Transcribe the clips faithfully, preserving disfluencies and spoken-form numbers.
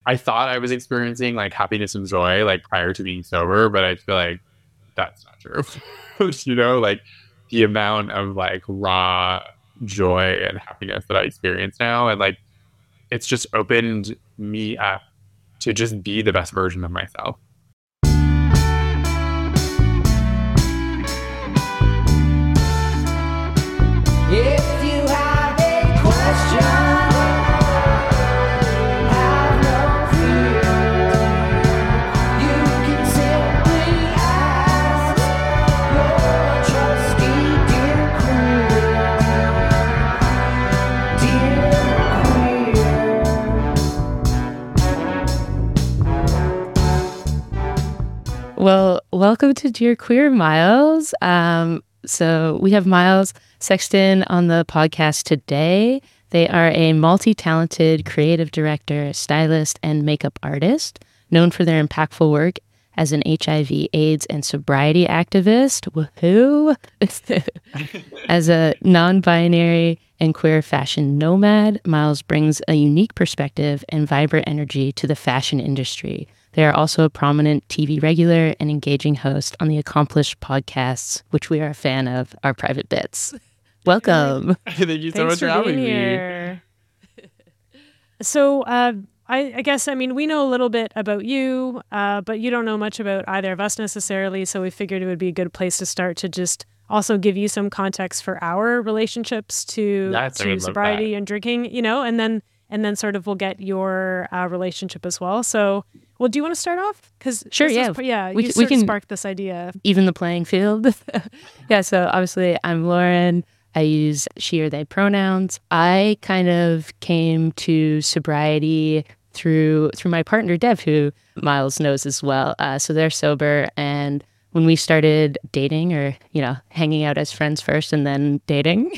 I thought I was experiencing like happiness and joy like prior to being sober, but I feel like that's not true. You know, like the amount of like raw joy and happiness that I experience now, and like it's just opened me up to just be the best version of myself. If you have a question, have no fear. You can simply ask your trusty dear queer. Dear queer. Well, welcome to Dear Queer, Miles. Um, so we have Miles Sexton on the podcast today. They are a multi-talented creative director, stylist, and makeup artist, known for their impactful work as an H I V AIDS and sobriety activist. Woohoo! As a non-binary and queer fashion nomad, Miles brings a unique perspective and vibrant energy to the fashion industry. They are also a prominent T V regular and engaging host on the accomplished podcasts, which we are a fan of, Our Private Bits. Welcome. Thank you so Thanks much for, for having being me. here. So, uh, I, I guess, I mean, we know a little bit about you, uh, but you don't know much about either of us necessarily, so we figured it would be a good place to start to just also give you some context for our relationships to, Yes, I to would love sobriety that. and drinking, you know, and then and then sort of we'll get your uh, relationship as well. So, well, do you want to start off? Because Sure, this yeah. is, yeah, We you c- we sort of can- sparked this idea. Even the playing field. Yeah, so obviously I'm Lauren. I use she or they pronouns. I kind of came to sobriety through through my partner, Dev, who Miles knows as well. Uh, so they're sober. And when we started dating or, you know, hanging out as friends first and then dating,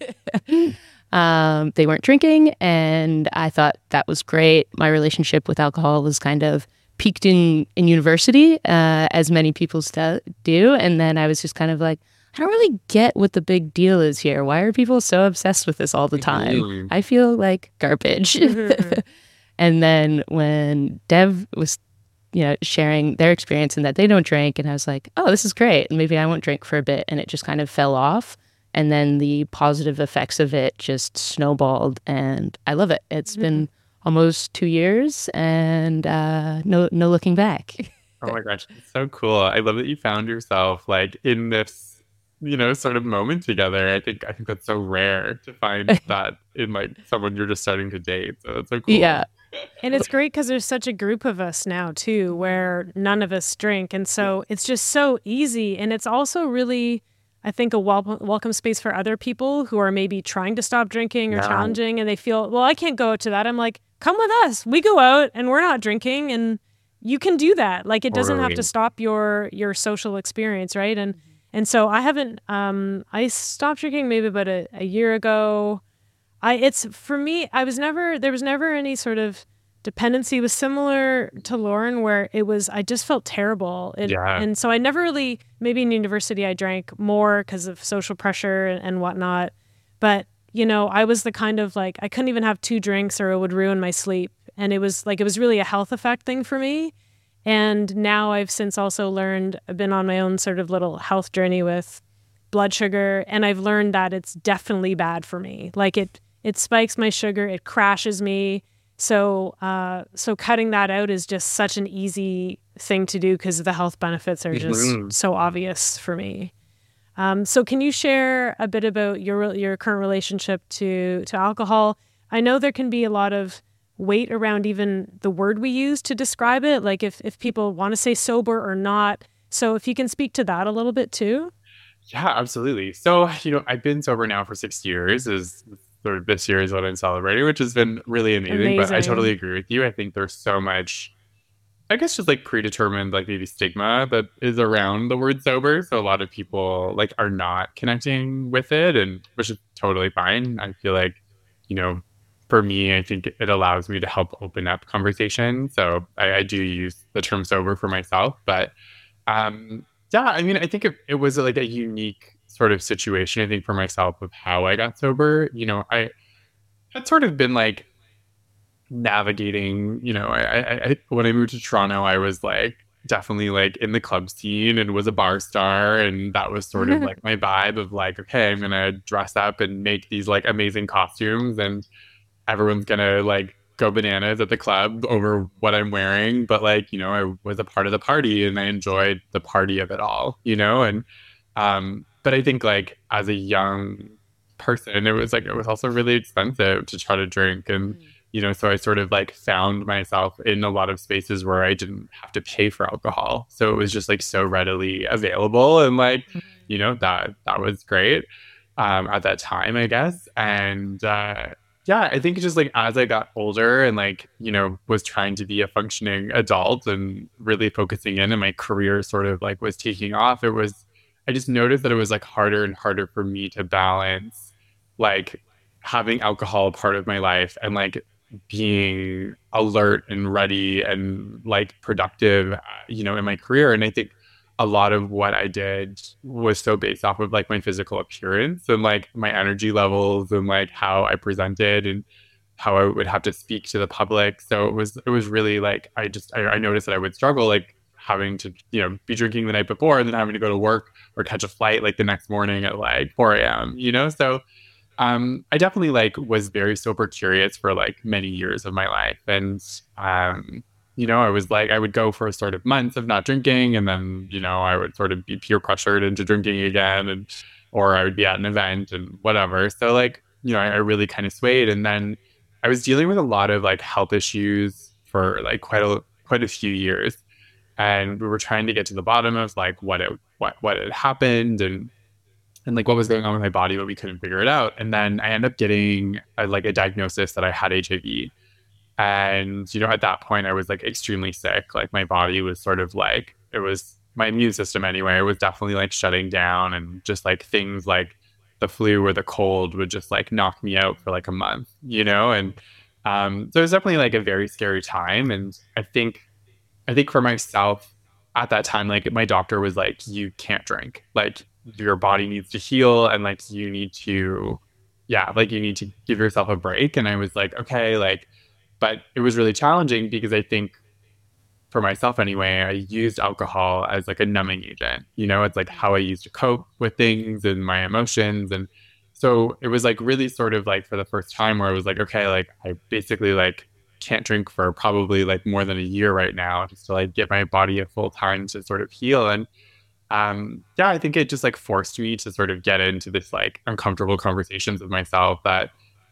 um, they weren't drinking. And I thought that was great. My relationship with alcohol was kind of peaked in, in university, uh, as many people st- do. And then I was just kind of like, I don't really get what the big deal is here. Why are people so obsessed with this all the time? Mhm. I feel like garbage. Mhm. And then when Dev was, you know, sharing their experience and that they don't drink, and I was like, oh, this is great. Maybe I won't drink for a bit. And it just kind of fell off. And then the positive effects of it just snowballed, and I love it. It's Mhm. been almost two years and uh, no no looking back. Oh my gosh, it's so cool. I love that you found yourself like in this, you know, sort of moment together. I think I think that's so rare to find that in like someone you're just starting to date. So that's so cool. Yeah. And it's great because there's such a group of us now, too, where none of us drink. And so it's just so easy. And it's also really, I think, a wel- welcome space for other people who are maybe trying to stop drinking or Yeah. challenging. And they feel, well, I can't go to that. I'm like, come with us. We go out and we're not drinking. And you can do that. Like, it doesn't have Totally. to stop your your social experience, right? And and so I haven't, um, I stopped drinking maybe about a, a year ago. I it's for me, I was never there was never any sort of dependency. It was similar to Lauren where it was I just felt terrible. It, Yeah. And so I never really maybe in university I drank more because of social pressure and, and whatnot. But, you know, I was the kind of like I couldn't even have two drinks or it would ruin my sleep. And it was like it was really a health effect thing for me. And now I've since also learned I've been on my own sort of little health journey with blood sugar, and I've learned that it's definitely bad for me. Like it it spikes my sugar, it crashes me. So uh, so cutting that out is just such an easy thing to do because the health benefits are just Mhm. so obvious for me. Um, so can you share a bit about your your current relationship to to alcohol? I know there can be a lot of weight around even the word we use to describe it, like if if people want to say sober or not. So if you can speak to that a little bit too. Yeah, absolutely. So, you know, I've been sober now for six years. Is sort of this year is what I'm celebrating, which has been really amazing. But I Amazing. totally agree with you. I think there's so much, I guess, just like predetermined, like maybe stigma that is around the word sober. So a lot of people like are not connecting with it, and which is totally fine. I feel like, you know, for me, I think it allows me to help open up conversation. So I, I do use the term sober for myself, but um, yeah, I mean, I think it, it was like a unique sort of situation, I think, for myself of how I got sober. You know, I had sort of been like navigating, you know, I, I, I when I moved to Toronto, I was like definitely like in the club scene and was a bar star, and that was sort of like my vibe of like, okay, I'm gonna dress up and make these like amazing costumes, and everyone's gonna like go bananas at the club over what I'm wearing. But like, you know, I was a part of the party and I enjoyed the party of it all, you know, and um, but I think like as a young person, it was like it was also really expensive to try to drink, and you know, so I sort of like found myself in a lot of spaces where I didn't have to pay for alcohol. So it was just like so readily available. And like, you know, that that was great um, at that time, I guess. And uh, yeah, I think just like as I got older and like, you know, was trying to be a functioning adult and really focusing in, and my career sort of like was taking off, it was, I just noticed that it was like harder and harder for me to balance like having alcohol a part of my life and like being alert and ready and like productive, you know, in my career. And I think a lot of what I did was so based off of like my physical appearance and like my energy levels and like how I presented and how I would have to speak to the public. So it was, it was really like, I just, I, I noticed that I would struggle like having to, you know, be drinking the night before and then having to go to work or catch a flight like the next morning at like four a.m., you know? So Um, I definitely like was very sober curious for like many years of my life. And, um, you know, I was like, I would go for sort of months of not drinking. And then, you know, I would sort of be peer pressured into drinking again, and, or I would be at an event and whatever. So like, you know, I, I really kind of swayed. And then I was dealing with a lot of like health issues for like quite a, quite a few years. And we were trying to get to the bottom of like what it, what, what had happened and, and like what was going on with my body, but we couldn't figure it out. And then I ended up getting a, like a diagnosis that I had H I V. And, you know, at that point I was like extremely sick. Like my body was sort of like, it was my immune system anyway, it was definitely like shutting down, and just like things like the flu or the cold would just like knock me out for like a month, you know? And um, so it was definitely like a very scary time. And I think, I think for myself at that time, like my doctor was like, you can't drink. Like, your body needs to heal, and like you need to yeah like you need to give yourself a break. And I was like, okay, like, but it was really challenging because I think for myself anyway, I used alcohol as like a numbing agent, you know, it's like how I used to cope with things and my emotions. And so it was like really sort of like for the first time where I was like, okay, like I basically like can't drink for probably like more than a year right now, just to like get my body a full time to sort of heal. And Um, yeah, I think it just like forced me to sort of get into this like uncomfortable conversations with myself that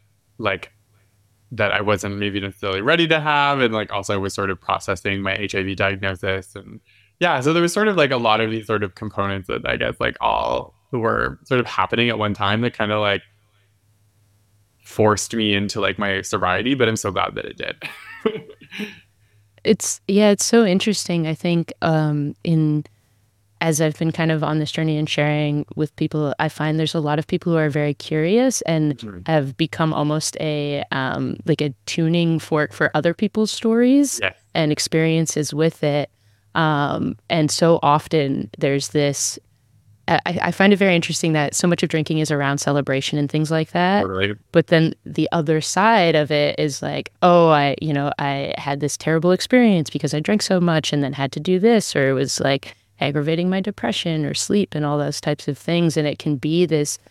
like that I wasn't maybe necessarily ready to have. And like also I was sort of processing my H I V diagnosis. And yeah, so there was sort of like a lot of these sort of components that I guess like all were sort of happening at one time that kind of like forced me into like my sobriety, but I'm so glad that it did. It's, yeah, it's so interesting. I think um, in as I've been kind of on this journey and sharing with people, I find there's a lot of people who are very curious and mm-hmm. have become almost a um, like a tuning fork for other people's stories yes. and experiences with it. Um, and so often there's this, I, I find it very interesting that so much of drinking is around celebration and things like that. Totally. But then the other side of it is like, oh, I, you know, I had this terrible experience because I drank so much and then had to do this, or it was like aggravating my depression or sleep and all those types of things. And it can be this,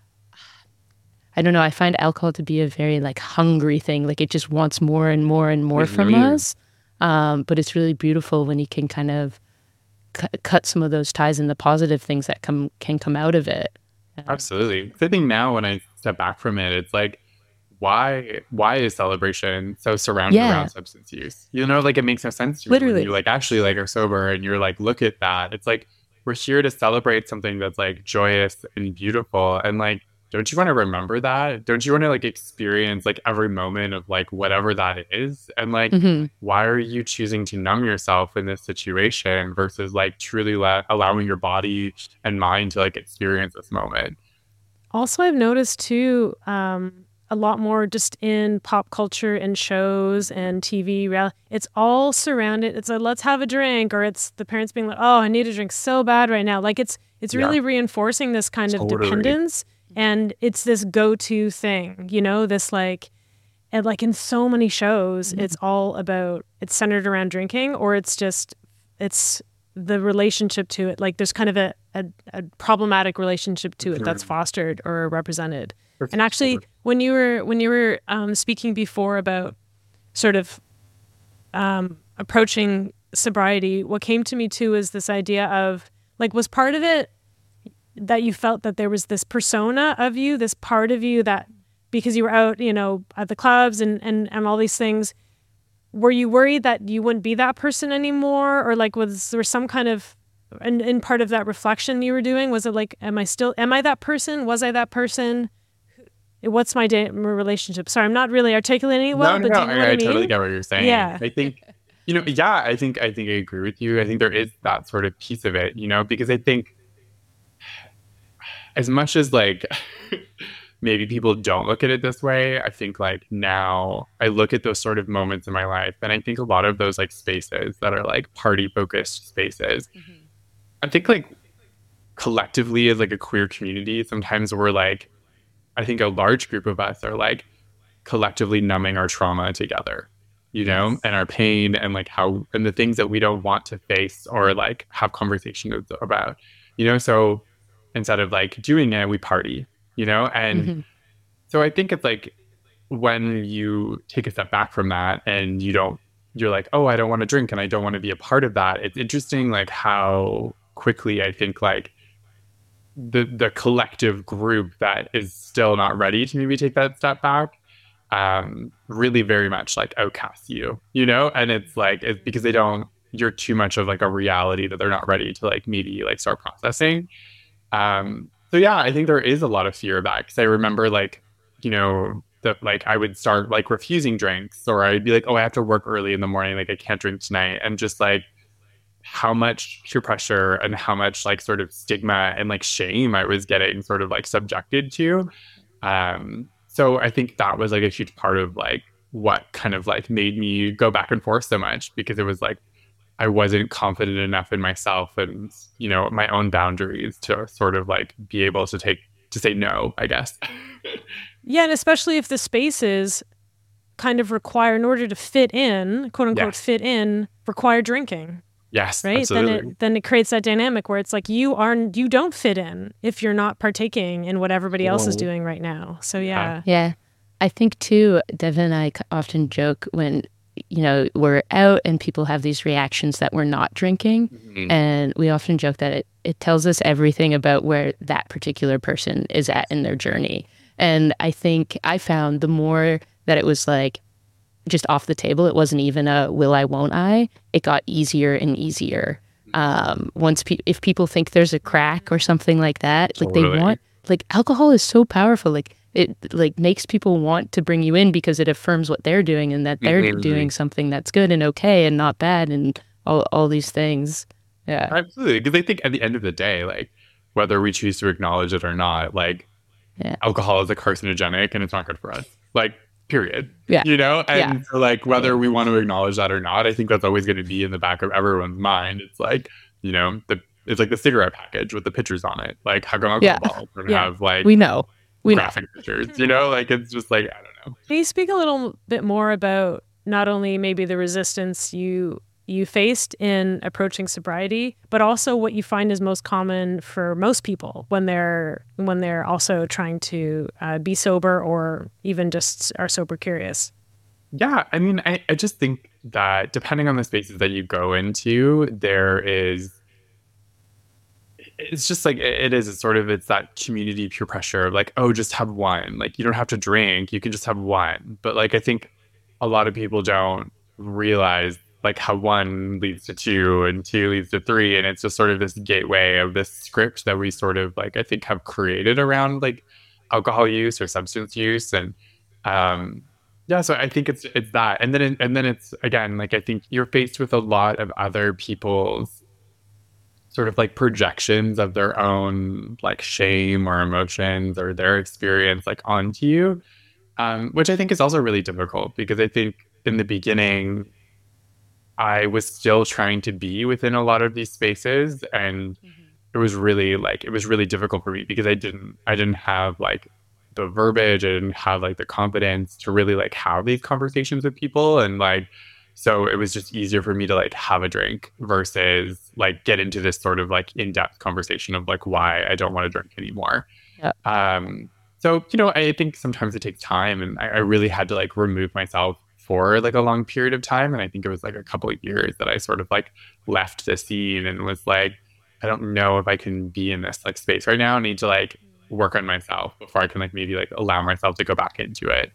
I don't know, I find alcohol to be a very like hungry thing. Like it just wants more and more and more from us. Um, but it's really beautiful when you can kind of cu- cut some of those ties and the positive things that come can come out of it. Absolutely. I think now when I step back from it, it's like, why why is celebration so surrounded Yeah. around substance use? You know, like it makes no sense to me. Literally. When you like actually like are sober and you're like, look at that. It's like we're here to celebrate something that's like joyous and beautiful. And like, don't you want to remember that? Don't you want to like experience like every moment of like whatever that is? And like, Mm-hmm. why are you choosing to numb yourself in this situation versus like truly la- allowing your body and mind to like experience this moment? Also, I've noticed too, um, a lot more just in pop culture and shows and T V. Real- it's all surrounded. It's a let's have a drink, or it's the parents being like, "Oh, I need a drink so bad right now." Like it's it's Yeah. really reinforcing this kind of Totally. dependence, and it's this go-to thing. You know, this like and like in so many shows, mm-hmm. it's all about, it's centered around drinking, or it's just, it's the relationship to it. Like there's kind of a, a, a problematic relationship to it that's fostered or represented. And actually, when you were when you were um, speaking before about sort of um, approaching sobriety, what came to me too is this idea of like, was part of it that you felt that there was this persona of you, this part of you that because you were out, you know, at the clubs and and and all these things, were you worried that you wouldn't be that person anymore, or like was there some kind of in, in part of that reflection you were doing? Was it like, am I still am I that person? Was I that person? What's my, day, my relationship? Sorry, I'm not really articulating it well, no, no, but no, do you know I, what I, I mean? totally get what you're saying. Yeah. I think, you know, yeah, I think, I think I agree with you. I think there is that sort of piece of it, you know, because I think as much as like maybe people don't look at it this way, I think like now I look at those sort of moments in my life, and I think a lot of those like spaces that are like party focused spaces, mm-hmm. I think like collectively as like a queer community, sometimes we're like, I think a large group of us are like collectively numbing our trauma together, you know, yes. and our pain and like how, and the things that we don't want to face or like have conversations about, you know, so instead of like doing it, we party, you know, and mm-hmm. so I think it's like when you take a step back from that and you don't, you're like, oh, I don't want to drink and I don't want to be a part of that. It's interesting like how quickly I think like the the collective group that is still not ready to maybe take that step back um really very much like outcasts you, you know, and it's like it's because they don't, you're too much of like a reality that they're not ready to like maybe like start processing. Um so yeah, I think there is a lot of fear of that, because I remember like, you know, that like I would start like refusing drinks, or I'd be like, oh, I have to work early in the morning, like I can't drink tonight, and just like how much peer pressure and how much like sort of stigma and like shame I was getting sort of like subjected to. Um, so I think that was like a huge part of like what kind of like made me go back and forth so much, because it was like I wasn't confident enough in myself and, you know, my own boundaries to sort of like be able to take to say no, I guess. Yeah, and especially if the spaces kind of require, in order to fit in, quote unquote, yes. fit in, require drinking. Yes, right. Absolutely. Then it then it creates that dynamic where it's like you are you don't fit in if you're not partaking in what everybody else Whoa. Is doing right now. So yeah, yeah. I think too, Devin and I often joke when you know we're out and people have these reactions that we're not drinking, mm-hmm. and we often joke that it it tells us everything about where that particular person is at in their journey. And I think I found the more that it was like just off the table, it wasn't even a will I, won't I, it got easier and easier. Um, once pe- if people think there's a crack or something like that, like totally. They want, like alcohol is so powerful, like it like makes people want to bring you in because it affirms what they're doing and that they're mm-hmm. doing something that's good and okay and not bad and all, all these things. Yeah, absolutely. Because I think at the end of the day, like whether we choose to acknowledge it or not, like yeah. alcohol is a carcinogenic and it's not good for us. Like, period. Yeah. You know? And yeah. so like whether we want to acknowledge that or not, I think that's always going to be in the back of everyone's mind. It's like, you know, the it's like the cigarette package with the pictures on it. Like how come alcohol yeah. don't yeah. have like we know. We graphic know. pictures, you know? Like it's just like, I don't know. Can you speak a little bit more about not only maybe the resistance you you faced in approaching sobriety, but also what you find is most common for most people when they're when they're also trying to uh, be sober or even just are sober curious? Yeah, I mean, I, I just think that depending on the spaces that you go into, there is, it's just like, it is, it's sort of, it's that community peer pressure of like, oh, just have one. Like, you don't have to drink, you can just have one. But like, I think a lot of people don't realize like how one leads to two and two leads to three. And it's just sort of this gateway of this script that we sort of like, I think have created around like alcohol use or substance use. And um, yeah, so I think it's, it's that. And then, it, and then it's, again, like, I think you're faced with a lot of other people's sort of like projections of their own like shame or emotions or their experience like onto you, um, which I think is also really difficult because I think in the beginning, I was still trying to be within a lot of these spaces, and mm-hmm. it was really like, it was really difficult for me because I didn't, I didn't have like the verbiage. I didn't have like the confidence to really like have these conversations with people. And like, so it was just easier for me to like have a drink versus like get into this sort of like in-depth conversation of like why I don't want to drink anymore. Yeah. Um, so, you know, I think sometimes it takes time, and I, I really had to like remove myself for like a long period of time. And I think it was like a couple of years that I sort of like left the scene and was like, I don't know if I can be in this like space right now. I need to like work on myself before I can like maybe like allow myself to go back into it.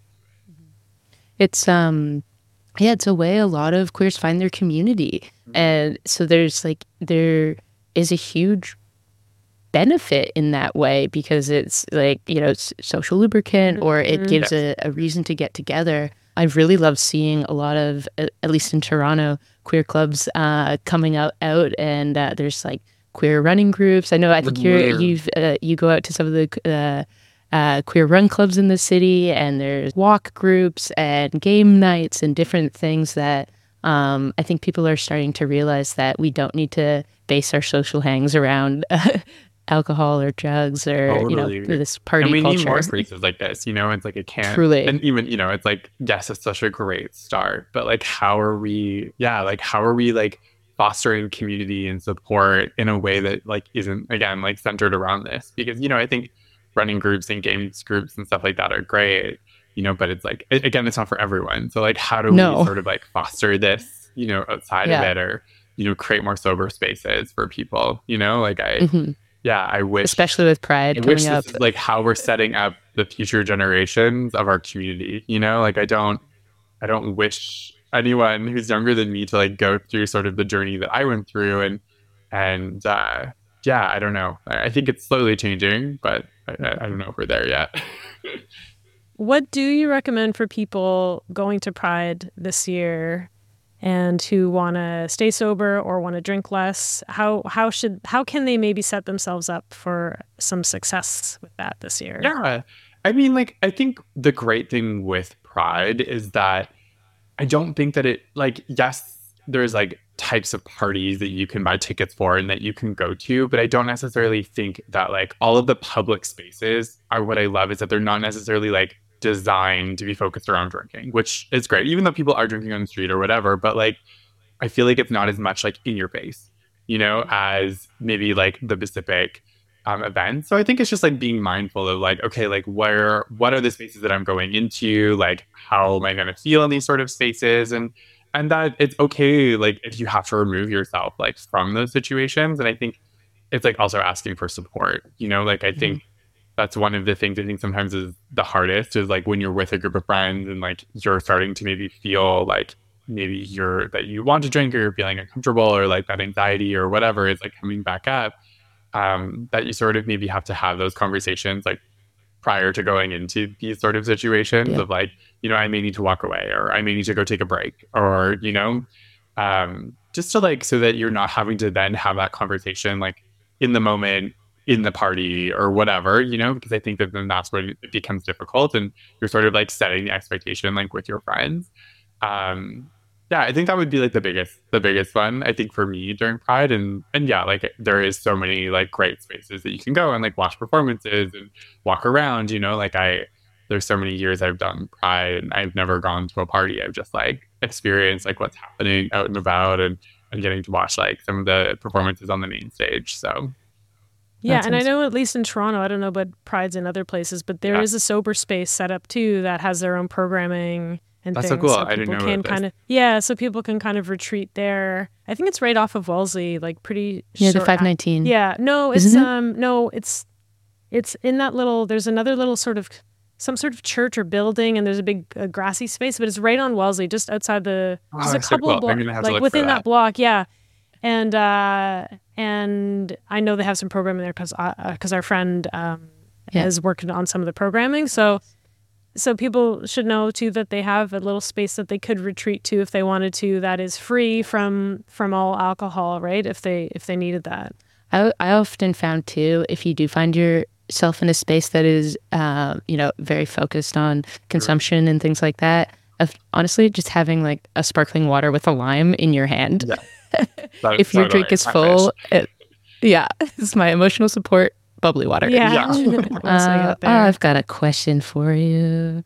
It's um yeah, it's a way a lot of queers find their community. Mm-hmm. And so there's like there is a huge benefit in that way, because it's like, you know, it's social lubricant, or it mm-hmm. gives a, a reason to get together. I've really loved seeing a lot of, at least in Toronto, queer clubs uh, coming out, out and uh, there's like queer running groups. I know, I think you're, you've, uh, you go out to some of the uh, uh, queer run clubs in the city, and there's walk groups and game nights and different things that um, I think people are starting to realize that we don't need to base our social hangs around uh, alcohol or drugs or, totally. you know, this party and we culture. need more spaces like this, you know. It's like it can't Truly. And even, you know, it's like, yes, it's such a great start, but like how are we yeah like how are we like fostering community and support in a way that like isn't, again, like centered around this? Because, you know, I think running groups and games groups and stuff like that are great, you know, but it's like, it, again, it's not for everyone. So like how do no. we sort of like foster this, you know, outside yeah. of it, or, you know, create more sober spaces for people, you know? Like I mm-hmm. Yeah, I wish, especially with Pride I coming wish up, this is like how we're setting up the future generations of our community. You know, like I don't, I don't wish anyone who's younger than me to like go through sort of the journey that I went through, and and uh, yeah, I don't know. I, I think it's slowly changing, but I, I don't know if we're there yet. What do you recommend for people going to Pride this year and who want to stay sober or want to drink less? How how should how can they maybe set themselves up for some success with that this year? Yeah, I mean, like, I think the great thing with Pride is that I don't think that it, like, yes, there's like types of parties that you can buy tickets for and that you can go to, but I don't necessarily think that like all of the public spaces are, what I love is that they're not necessarily like designed to be focused around drinking, which is great, even though people are drinking on the street or whatever. But like, I feel like it's not as much like in your face, you know, as maybe like the Pacific um, events. So I think it's just like being mindful of like, okay, like where, what are the spaces that I'm going into? Like, how am I going to feel in these sort of spaces? And, and that it's okay, like if you have to remove yourself like from those situations. And I think it's like also asking for support, you know, like I think mm-hmm. that's one of the things I think sometimes is the hardest, is like when you're with a group of friends and like you're starting to maybe feel like maybe you're that you want to drink, or you're feeling uncomfortable, or like that anxiety or whatever is like coming back up, um, that you sort of maybe have to have those conversations like prior to going into these sort of situations yeah. of like, you know, I may need to walk away, or I may need to go take a break, or, you know, um, just to like, so that you're not having to then have that conversation like in the moment, in the party or whatever, you know, because I think that then that's when it becomes difficult, and you're sort of like setting the expectation like with your friends. Um, yeah, I think that would be like the biggest, the biggest one, I think, for me during Pride. And, and yeah, like there is so many like great spaces that you can go and like watch performances and walk around, you know, like I, there's so many years I've done Pride and I've never gone to a party. I've just like experienced like what's happening out and about, and, and getting to watch like some of the performances on the main stage. So yeah, and I know at least in Toronto, I don't know about Prides in other places, but there yeah. is a sober space set up too that has their own programming and That's things. so cool. So I didn't know can about kind this. of yeah, so people can kind of retreat there. I think it's right off of Wellesley, like pretty yeah, short the five nineteen. A- yeah, no, it's Isn't it? um no, it's it's in that little. There's another little sort of some sort of church or building, and there's a big uh, grassy space, but it's right on Wellesley, just outside the. Oh, there's a so couple cool. of blocks, like within that. that block, yeah. And uh, and I know they have some programming there because because uh, our friend um, yeah. is working on some of the programming. So so people should know too that they have a little space that they could retreat to if they wanted to. That is free from from all alcohol, right? If they if they needed that. I I often found too, if you do find yourself in a space that is uh, you know, very focused on consumption and things like that, of honestly just having like a sparkling water with a lime in your hand. Yeah. That, if your drink is full, it, yeah, it's my emotional support bubbly water. Yeah. Yeah. Once we Uh, got oh, there. I've got a question for you.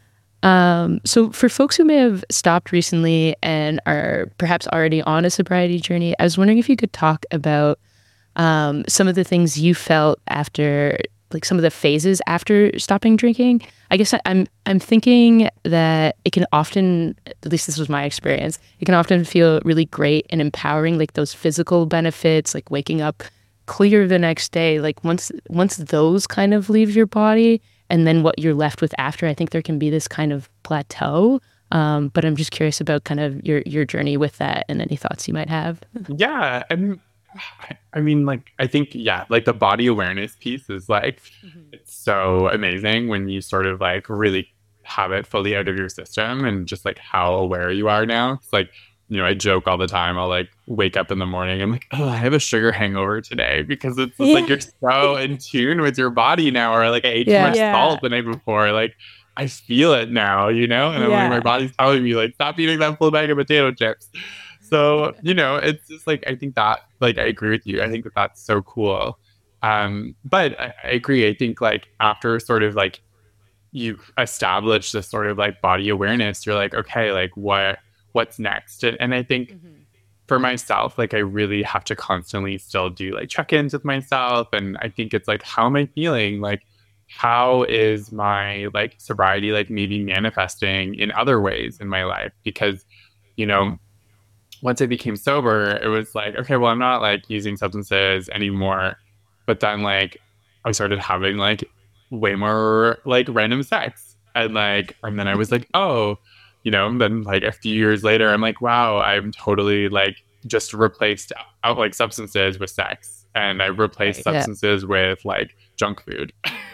Um, so for folks who may have stopped recently and are perhaps already on a sobriety journey, I was wondering if you could talk about um, some of the things you felt after, like some of the phases after stopping drinking. I guess I, I'm I'm thinking that it can often, at least this was my experience, it can often feel really great and empowering, like those physical benefits, like waking up clear the next day. Like once once those kind of leave your body, and then what you're left with after, I think there can be this kind of plateau. Um, but I'm just curious about kind of your your journey with that and any thoughts you might have. Yeah, and I, I mean, like, I think, yeah, like the body awareness piece is like, it's so amazing when you sort of like really have it fully out of your system and just like how aware you are now. It's like, you know, I joke all the time. I'll like wake up in the morning. I'm like, oh, I have a sugar hangover today because it's just, like Yeah. you're so in tune with your body now. Or like I ate Yeah. too much Yeah. salt the night before. Like I feel it now, you know? And I'm like, Yeah. my body's telling me, like, stop eating that full bag of potato chips. So, you know, it's just like, I think that, like, I agree with you. I think that that's so cool. Um, but I, I agree. I think, like, after sort of like you've established this sort of like body awareness, you're like, okay, like, what, what's next? And, and I think for myself, like, I really have to constantly still do like check ins with myself. And I think it's like, how am I feeling? Like, how is my like sobriety, like, maybe manifesting in other ways in my life? Because, you know, once I became sober, it was like, okay, well, I'm not like using substances anymore. But then like I started having like way more like random sex. And like, and then I was like, oh, you know, and then like a few years later, I'm like, wow, I'm totally like just replaced out like substances with sex. And I replaced Right, yeah. substances with like junk food.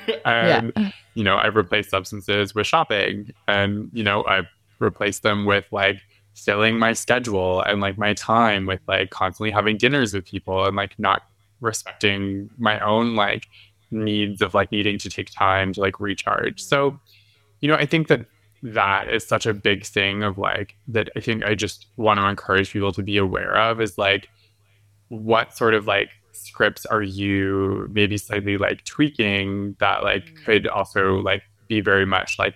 and, Yeah. you know, I've replaced substances with shopping. And, you know, I've replaced them with like filling my schedule and like my time with like constantly having dinners with people and like not respecting my own like needs of like needing to take time to like recharge. So, you know, I think that that is such a big thing of like that I think I just want to encourage people to be aware of is like what sort of like scripts are you maybe slightly like tweaking that like could also like be very much like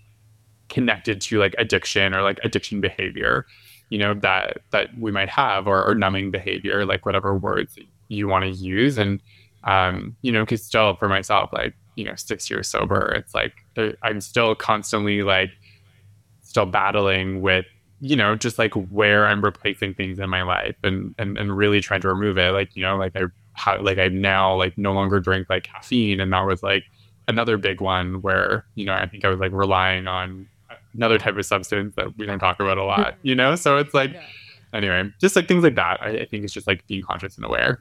connected to like addiction or like addiction behavior, you know, that that we might have, or, or numbing behavior, like whatever words you want to use. And um you know, because still for myself, like, you know, six years sober, it's like there- I'm still constantly like still battling with, you know, just like where I'm replacing things in my life and and, and really trying to remove it. Like, you know, like I how like I now like no longer drink like caffeine, and that was like another big one where, you know, I think I was like relying on another type of substance that we don't talk about a lot, you know? So it's like, anyway, just like things like that. I, I think it's just like being conscious and aware.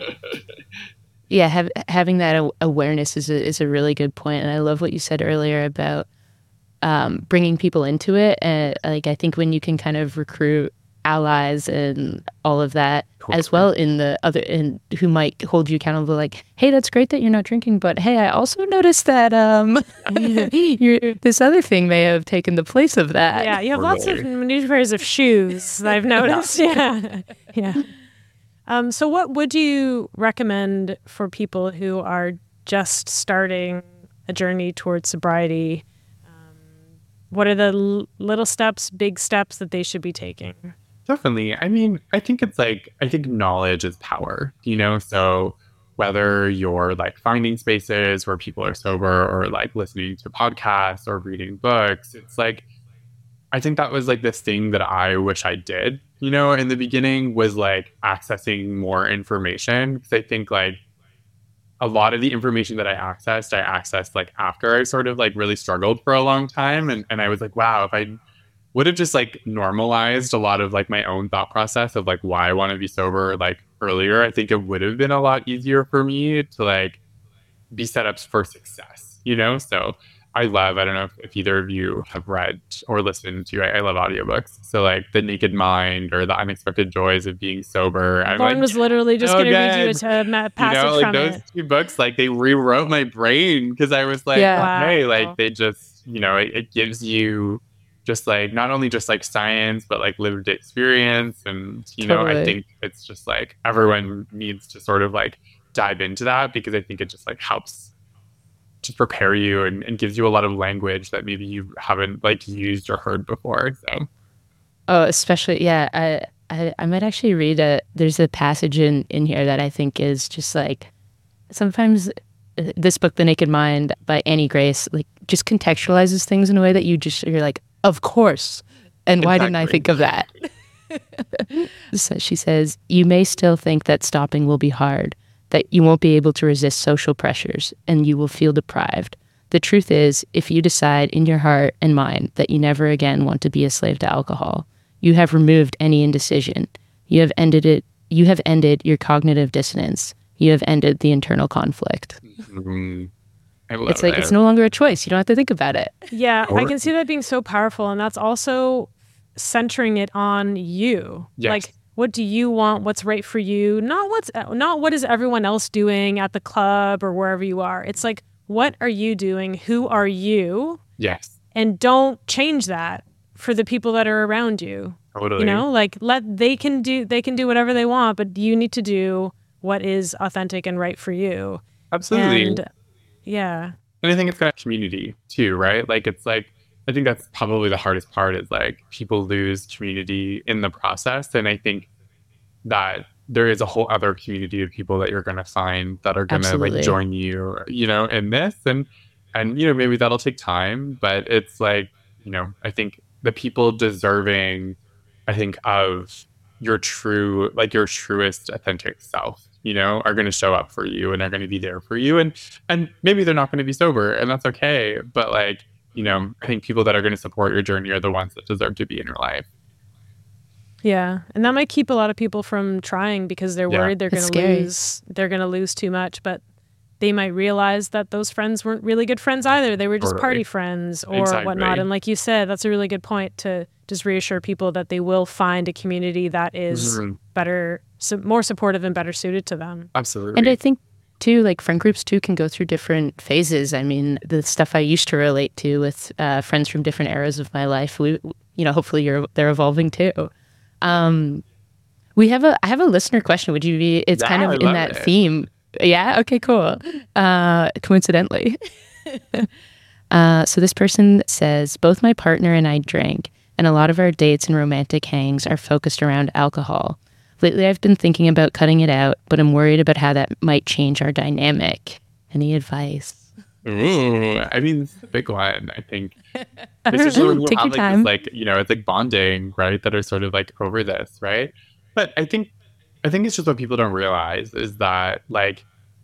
Yeah, have, having that a- awareness is a, is a really good point. And I love what you said earlier about um, bringing people into it. And like, I think when you can kind of recruit allies and all of that as well in the other, and who might hold you accountable, like, hey, that's great that you're not drinking, but hey, I also noticed that um, you're, this other thing may have taken the place of that. Yeah, you have lots of Totally. new pairs of shoes that I've noticed. yeah. Yeah. Um, so what would you recommend for people who are just starting a journey towards sobriety? Um, what are the l- little steps, big steps that they should be taking? Definitely. I mean, I think it's like, I think knowledge is power, you know? So whether you're like finding spaces where people are sober or like listening to podcasts or reading books, it's like, I think that was like this thing that I wish I did, you know, in the beginning, was like accessing more information. Because I think like a lot of the information that I accessed, I accessed like after I sort of like really struggled for a long time. And, and I was like, wow, if I would have just like normalized a lot of like my own thought process of like why I want to be sober like earlier, I think it would have been a lot easier for me to like be set up for success, you know? So I love, I don't know if, if either of you have read or listened to, I, I love audiobooks. So like The Naked Mind or The Unexpected Joys of Being Sober. I'm Lauren like, was literally just oh, going to read you good. a t- ma- passage you know, like from those it. two books, like they rewrote my brain because I was like, Yeah. hey, Wow. like they just, you know, it, it gives you just like not only just like science, but like lived experience. And, you know, I Totally. think it's just like everyone needs to sort of like dive into that, because I think it just like helps to prepare you and, and gives you a lot of language that maybe you haven't like used or heard before. So, Oh, especially, yeah. I, I, I might actually read a, there's a passage in, in here that I think is just like, sometimes uh, this book, The Naked Mind by Annie Grace, like just contextualizes things in a way that you just, you're like, of course. And why didn't I Exactly. think of that? So she says, you may still think that stopping will be hard, that you won't be able to resist social pressures, and you will feel deprived. The truth is, if you decide in your heart and mind that you never again want to be a slave to alcohol, you have removed any indecision. You have ended it. You have ended your cognitive dissonance. You have ended the internal conflict. mm, I love It's like, it. it's no longer a choice. You don't have to think about it. Yeah, I Or- can see that being so powerful. And that's also centering it on you. Yes. Like, what do you want? What's right for you? Not what's not what is everyone else doing at the club or wherever you are. It's like, what are you doing? Who are you? Yes, And don't change that for the people that are around you. totally. You know, like let they can do they can do whatever they want, but you need to do what is authentic and right for you. Absolutely. And yeah. And I think it's kind of community too, right? Like, it's like, I think that's probably the hardest part, is like people lose community in the process. And I think that there is a whole other community of people that you're going to find that are going to Absolutely. like join you, you know, in this. And, and, you know, maybe that'll take time, but it's like, you know, I think the people deserving, I think, of your true, like your truest authentic self, you know, are going to show up for you and are going to be there for you. And, and maybe they're not going to be sober, and that's okay. But like, you know, I think people that are going to support your journey are the ones that deserve to be in your life. Yeah, and that might keep a lot of people from trying because they're Yeah. worried they're going It's to scary. lose they're going to lose too much, but they might realize that those friends weren't really good friends either. They were just Totally. party friends or Exactly. whatnot. And like you said, that's a really good point to just reassure people that they will find a community that is Mhm. better, su- more supportive and better suited to them. Absolutely. And I think too, like friend groups too can go through different phases. I mean, the stuff I used to relate to with uh, friends from different eras of my life, we, you know, hopefully you're they're evolving too. Um, we have a I have a listener question. Would you be? It's kind Yeah, of I in love that it. theme. Yeah. Okay. Cool. Uh, coincidentally. uh, so this person says, both my partner and I drink, and a lot of our dates and romantic hangs are focused around alcohol. Lately, I've been thinking about cutting it out, but I'm worried about how that might change our dynamic. Any advice? Ooh, I mean, this is a big one, I think. Especially when you Take have your like time. this, like, you know, it's like bonding, right? That are sort of like over this, right? But I think, I think it's just what people don't realize is that like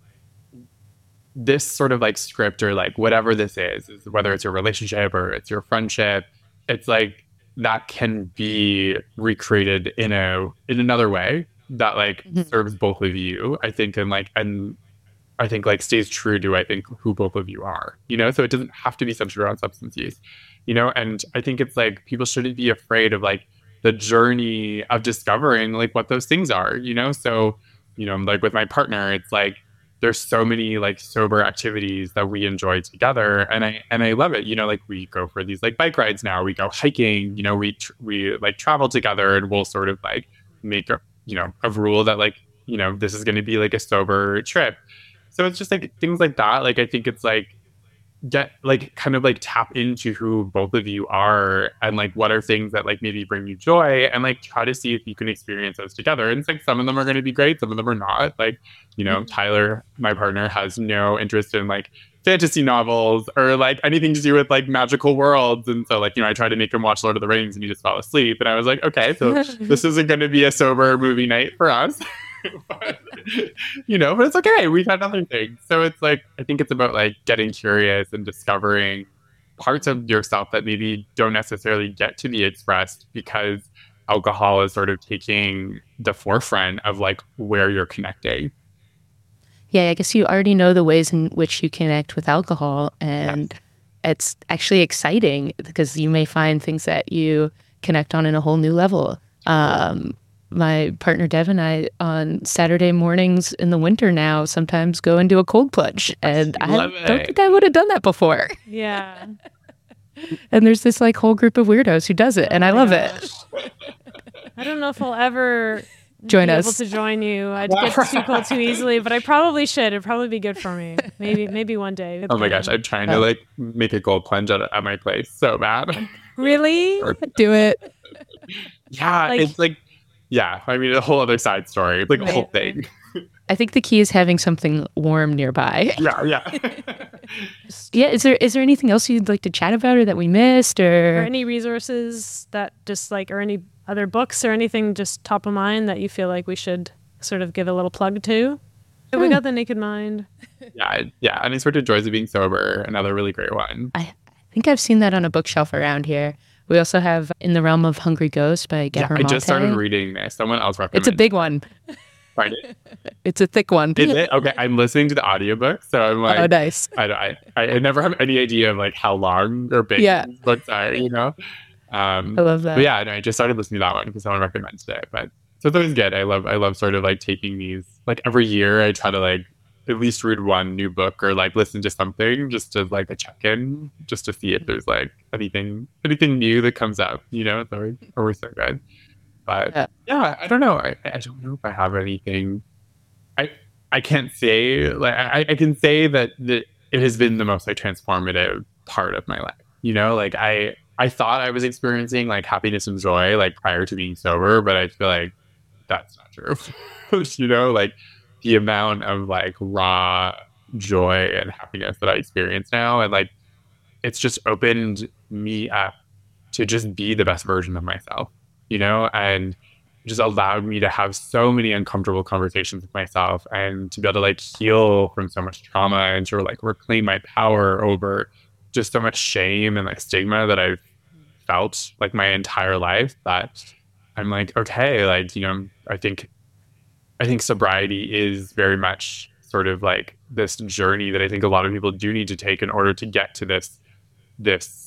this sort of like script or like whatever this is, is whether it's your relationship or it's your friendship, it's like that can be recreated in a in another way that like Mhm. serves both of you, I think, and like and I think like stays true to I think who both of you are, you know. So it doesn't have to be centered around substance use, you know. And I think it's like people shouldn't be afraid of like the journey of discovering like what those things are, you know. So, you know, like with my partner, it's like there's so many like sober activities that we enjoy together, and I and I love it. You know, like we go for these like bike rides now. We go hiking. You know, we tr- we like travel together, and we'll sort of like make a you know a rule that like you know this is going to be like a sober trip. So it's just like things like that. Like I think it's like get like kind of like tap into who both of you are and like what are things that like maybe bring you joy and like try to see if you can experience those together. And it's like some of them are going to be great, some of them are not. Like, you know, Tyler, my partner, has no interest in like fantasy novels or like anything to do with like magical worlds. And so like, you know, I tried to make him watch Lord of the Rings and he just fell asleep. And I was like, okay, so this isn't going to be a sober movie night for us. But, you know, but it's okay. We've had other things. So it's like, I think it's about like getting curious and discovering parts of yourself that maybe don't necessarily get to be expressed because alcohol is sort of taking the forefront of like where you're connecting. Yeah, I guess you already know the ways in which you connect with alcohol, and it's actually exciting because you may find things that you connect on in a whole new level. Um, my partner Dev and I on Saturday mornings in the winter now sometimes go and do a cold plunge, and I Love don't it. think I would have done that before. Yeah. And there's this like whole group of weirdos who does it, and I my love gosh. it. I don't know if I'll ever Join be us. able to join you. I'd get too cold too easily, but I probably should. It'd probably be good for me. Maybe maybe one day. Good Oh my plan. gosh, I'm trying Oh. to like make a cold plunge at, at my place so bad. Really? Do it. Yeah, Like- it's like, yeah, I mean, a whole other side story, like a whole Right. thing. I think the key is having something warm nearby. Yeah, yeah. Yeah. Is there is there anything else you'd like to chat about or that we missed Or or? any resources that just like, or any other books or anything just top of mind that you feel like we should sort of give a little plug to? We got The Naked Mind. yeah, yeah. Unexpected Joys of Being Sober, another really great one. I think I've seen that on a bookshelf around here. We also have In the Realm of Hungry Ghost by Yeah, Gabor I just started Mate. reading this. Someone else recommended. It's a big one. Find it. It's a thick one. Is it? Okay, I'm listening to the audiobook, so I'm like, Oh, nice. I, I, I never have any idea of like how long or big Yeah. these books are, you know? Um, I love that. but yeah, no, I just started listening to that one because someone recommended it. But so it's always good. I love, I love sort of like taking these, like every year I try to like at least read one new book or like listen to something just to like a check-in, just to see if there's like anything, anything new that comes up, you know? It's always, always so good. But Yeah. yeah, I don't know. I, I don't know if I have anything. I I can't say like I, I can say that, that it has been the most like transformative part of my life. You know, like I I thought I was experiencing like happiness and joy like prior to being sober, but I feel like that's not true. You know, like the amount of like raw joy and happiness that I experience now, and like it's just opened me up to just be the best version of myself. You know, and just allowed me to have so many uncomfortable conversations with myself and to be able to like heal from so much trauma and to like reclaim my power over just so much shame and like stigma that I've felt like my entire life, that I'm like, okay, like, you know, I think I think sobriety is very much sort of like this journey that I think a lot of people do need to take in order to get to this this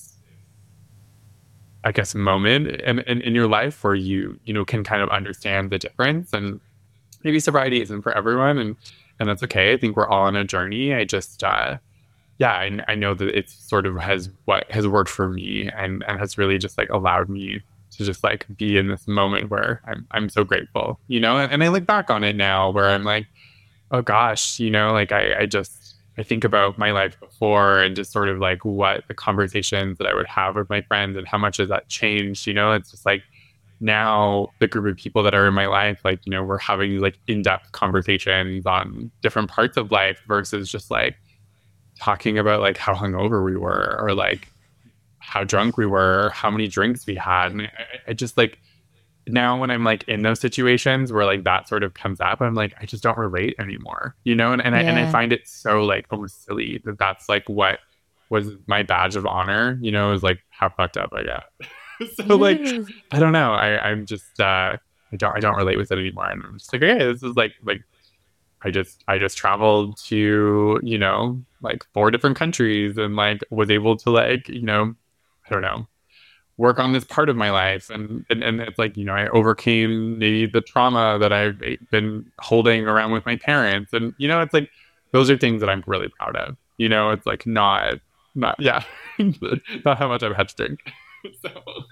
I guess, moment in, in, in your life where you, you know, can kind of understand the difference. And maybe sobriety isn't for everyone, and, and that's okay. I think we're all on a journey. I just, uh, yeah, I, I know that it sort of has what has worked for me and, and has really just like allowed me to just like be in this moment where I'm, I'm so grateful, you know, and, and I look back on it now where I'm like, oh gosh, you know, like I, I just, I think about my life before and just sort of like what the conversations that I would have with my friends and how much has that changed, you know. It's just like now the group of people that are in my life, like, you know, we're having like in-depth conversations on different parts of life versus just like talking about like how hungover we were or like how drunk we were, or how many drinks we had. And I, I just like now when I'm like in those situations where like that sort of comes up, I'm like, I just don't relate anymore, you know? And, and, I, and I Yeah. find it so like almost silly that that's like what was my badge of honor, you know, is like how fucked up I got. So like, I don't know. I, I'm just, uh, I don't, I don't relate with it anymore. And I'm just like, okay, this is like, like, I just, I just traveled to, you know, like four different countries and like was able to like, you know, I don't know, work on this part of my life. And, and, and it's like, you know, I overcame the, the trauma that I've been holding around with my parents. And, you know, it's like, those are things that I'm really proud of. You know, it's like not, not, yeah, not how much I've had to drink. So.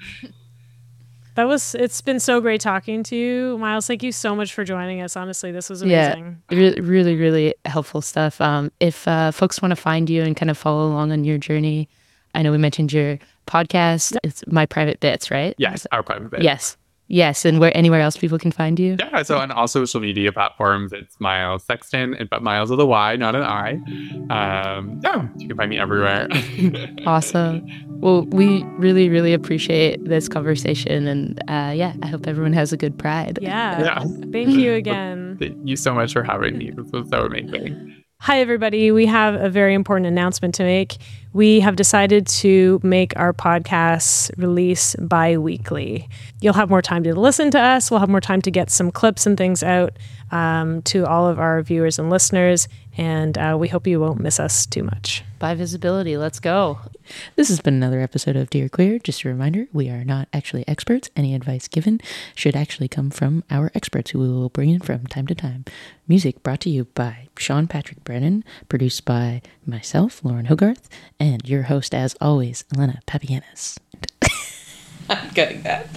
That was, it's been so great talking to you, Miles. Thank you so much for joining us. Honestly, this was Yeah. amazing. Really, really, really helpful stuff. Um, if uh, folks want to find you and kind of follow along on your journey, I know we mentioned your podcast. It's My Private Bits, right? Yes, our private bit. Yes. Yes. And where anywhere else people can find you? Yeah, so on all social media platforms, it's Miles Sexton, and but Miles with a Y, not an I. Um, yeah, you can find me everywhere. Awesome. Well, we really, really appreciate this conversation. And uh, yeah, I hope everyone has a good Pride. Yeah. Yeah. Thank you again. Thank you so much for having me. This was so amazing. Hi, everybody. We have a very important announcement to make. We have decided to make our podcasts release bi-weekly. You'll have more time to listen to us. We'll have more time to get some clips and things out um, to all of our viewers and listeners. And uh, we hope you won't miss us too much. By visibility, let's go. This has been another episode of Dear Queer. Just a reminder, we are not actually experts. Any advice given should actually come from our experts, who we will bring in from time to time. Music brought to you by Sean Patrick Brennan, produced by myself, Lauren Hogarth, and your host, as always, Elena Papianis. I'm cutting that.